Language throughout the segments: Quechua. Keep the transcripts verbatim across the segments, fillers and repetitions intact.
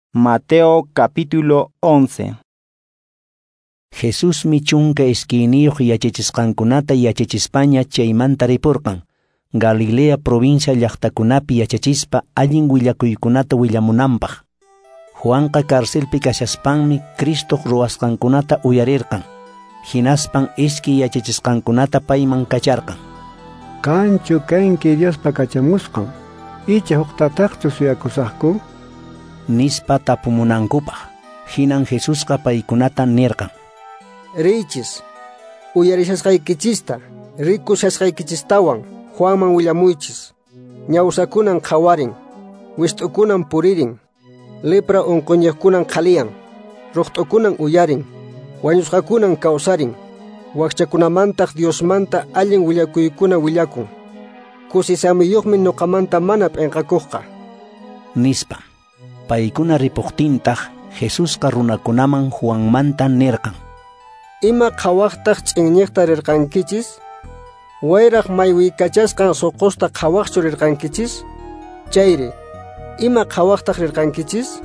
Mateo capítulo once. Jesús mi chunka esquiniyuq yachachisqankunata yachachispaña chaymanta ripurqan, Galilea provincia llaqtakunapi yachachispa allin willakuykunata willamunanpaq. Juanqa karcelpi kashaspanmi Cristo ruwasqankunata uyarirqan, hinaspan iski yachachisqankunata payman kacharqan. Kanchu kanki Diospa kachamusqan, icha huqtataqchu suyakusaqku? Nispa tapumunankupaq, hinan Jesusqa paykunata nirqan: Richis, uyarishasqaykichista, rikushasqaykichistawan Juanman willamuychis. Ñawsakunan qhawarin, wisht'ukunan puririn, lepra unquñiqkunan qhaliyan, ruqt'ukunan uyarin, wañusqakunan kawsarin, wakchakunamantaq Diosmanta allin willakuykuna willakun. Kusisamiyuqmi nuqamanta mana p'inqakuqqa. Nispa, paykuna ripuqtintaq Jesusqa runakunaman Juanmanta nirqan: Ima qhawaqtaq ch'inñiqta rirqankichis? Wayraq maywiykachasqan suqusta qhawaqchu rirqankichis? Chayri, ima qhawaqtaq rirqankichis?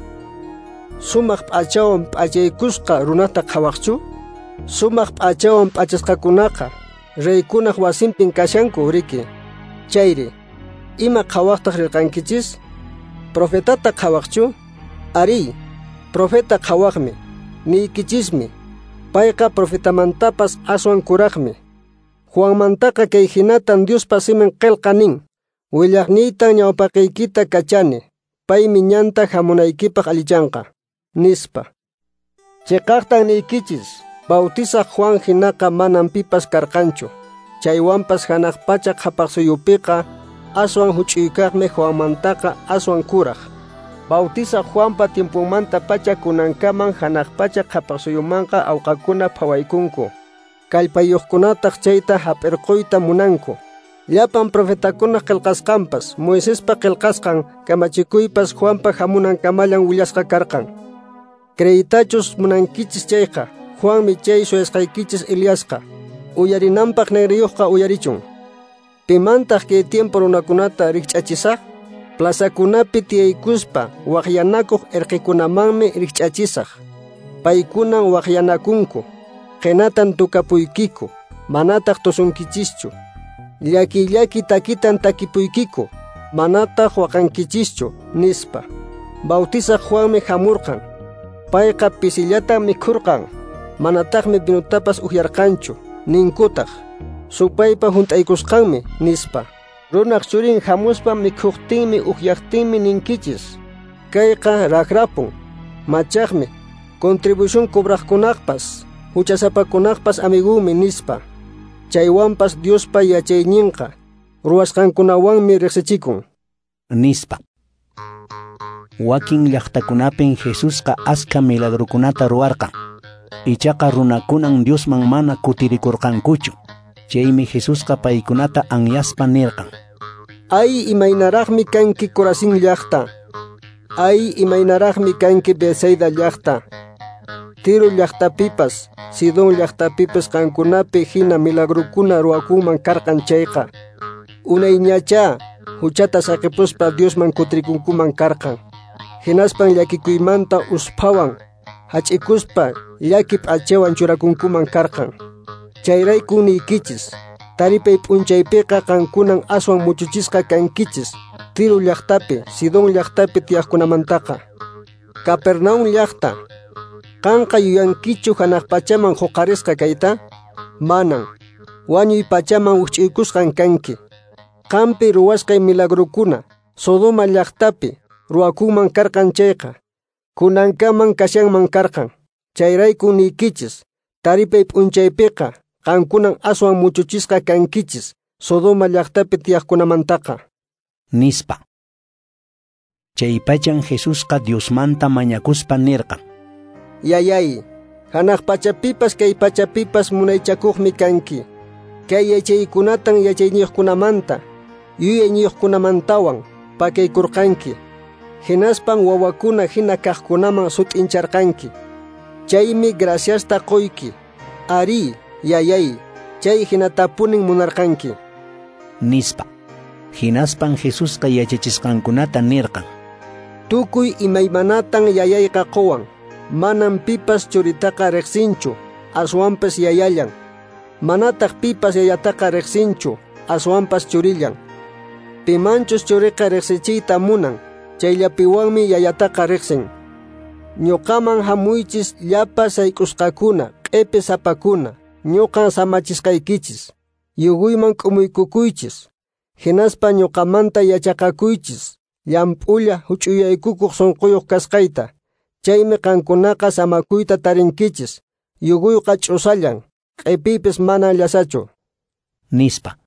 Sumaq p'achawan p'achaykusqa runata qhawaqchu? Sumaq p'achawan p'achasqakunaqa reykunaq wasinpin kashanku riki. Chayri, ima qhawaqtaq rirqankichis? Profetata qhawaqchu? Ari, profeta qhawaqmi, niykichismi. Payqa profetamantapas aswan kuraqmi. Juanmantaqa kay hinatan Diospa simin qillqa nin: willaqniytan ñawpaqiykita kachani, paymi ñanta hamunaykipaq allichanqa, nispa. Chiqaqtan niykichis, bautisaq Juan hinaqa manan pipas karqanchu. Chaywanpas hanaq pachak hapaqsuyupiqa aswan huch'uykaqmi Juanmantaqa aswan kuraq. Bautisaq Juanpa tiempunmanta pacha kunankaman hanaq pachak hapaqsuyumanqa awqakuna phawaykunku. Kallpayuqkunataq chayta hap'irquyta munanku. Llapan profetakuna qillqasqanpas, Moisespa qillqasqan kamachikuypas Juanpa hamunankamallan willasqa karqan. Creyitachus munankichis chayqa, Juanmi chay suyasqaykichis Eliasqa. Uyarinanpaq nigriyuqqa uyarichun. Pimantaq kay tiempo runakunata rikch'achisaq? Plazakunapi tiyaykuspa waqyanakuq irqikunamanmi rikch'achisaq. Paykunan waqyanakunku, qinatan tukapuykiku, manataq tusunkichischu. Llaki llaki takitan takipuykiku, manataq waqankichischu, nispa. Bautisaq Juanmi hamurqan. Payqa pisillata mikhurqan, manataqmi binutapas uhyarqanchu, ninkutaq. Supaypa hunt'aykusqanmi, nispa. Runaq churin hamuspa mikhuqtinmi uhyaqtinmi ninkichis. Kayqa rakrapun, machaqmi, contribución cobraqkunaqpas, huchasapakunaqpas amigumi, nispa. Chaywanpas Diospa yachayninqa ruwasqankunawanmi riqsichikun, nispa. Wakin llaqtakunapin Jesusqa aska milagrukunata ruwarqan, ichaqa runakunan Diosman mana kutirikurqankuchu. Chaymi Jesusqa paykunata anyaspa nirqan: Ay imaynaraqmi kanki Corazín llaqta, ay imaynaraqmi kanki Betsaida llaqta. Tiro llaqtapipas, Sidón llaqtapipas qankunapi hina milagrukuna ruwakunman karqan chayqa. Unayñachá huchata saqipuspa Diosman kutrikunkuman karqan. Hinaspan llakikuymanta uspawan hach'ikuspa llaki p'achawan churakunkuman karqan. Chayrayku niykichis, taripay p'unchaypiqa qankunan aswan muchuchisqa kankichis Tiro llaqtapi, Sidón llaqtapi tiyaqkunamantaqa. Capernaum llaqta, qanqa yuyankichu hanaq pachaman huqarisqa kayta? Manan, wañuy pachaman uch'uykusqan kanki. Qampi ruwasqay milagrukuna, Sodoma llaqtapi ruwakunman karqan chayqa, kunankaman kashanman karqan. Chayrayku niykichis, taripay p'unchaypiqa qankunan aswan muchuchisqa kankichis Sodoma llaqtapi tiyaqkunamantaqa, nispa. Chaypachan Jesusqa Diosmanta mañakuspa nirqan: Yayay, hanaq pachapipas kay pachapipas munaychakuqmi kanki. Kay yachaykunatan yachayniyuqkunamanta, yuyayniyuqkunamantawan pakaykurqanki. Hinaspan wawakuna hina kaqkunaman sut'incharqanki. Chaymi graciasta qoyki. Ari, yayay, chay hinatapunin munarqanki, nispa. Hinaspan Jesusqa yachachisqankunata nirqan: Tukuy imaymanatan yayayqa quwan, manan pipas churitaqa riqsinchu, aswanpas yayallan. Manataq pipas yayataqa riqsinchu, aswanpas churillan. Pimanchus churiqa riqsichiyta munan, chayllapiwanmi yayataqa riqsin. Ñuqaman hamuychis llapa sayk'usqakuna, q'ipi sapakuna, ñuqan samachisqaykichis. Yuguyman k'umuykukuychis. Hinaspa ñuqamanta yachaqakuychis, llamp'ulla huch'uyaykukuq sunquyuq kasqayta. Chaymi qankunaqa samakuyta tarinkichis. Yuguyqa ch'usallan, q'ipipis mana llasachu. Nispa.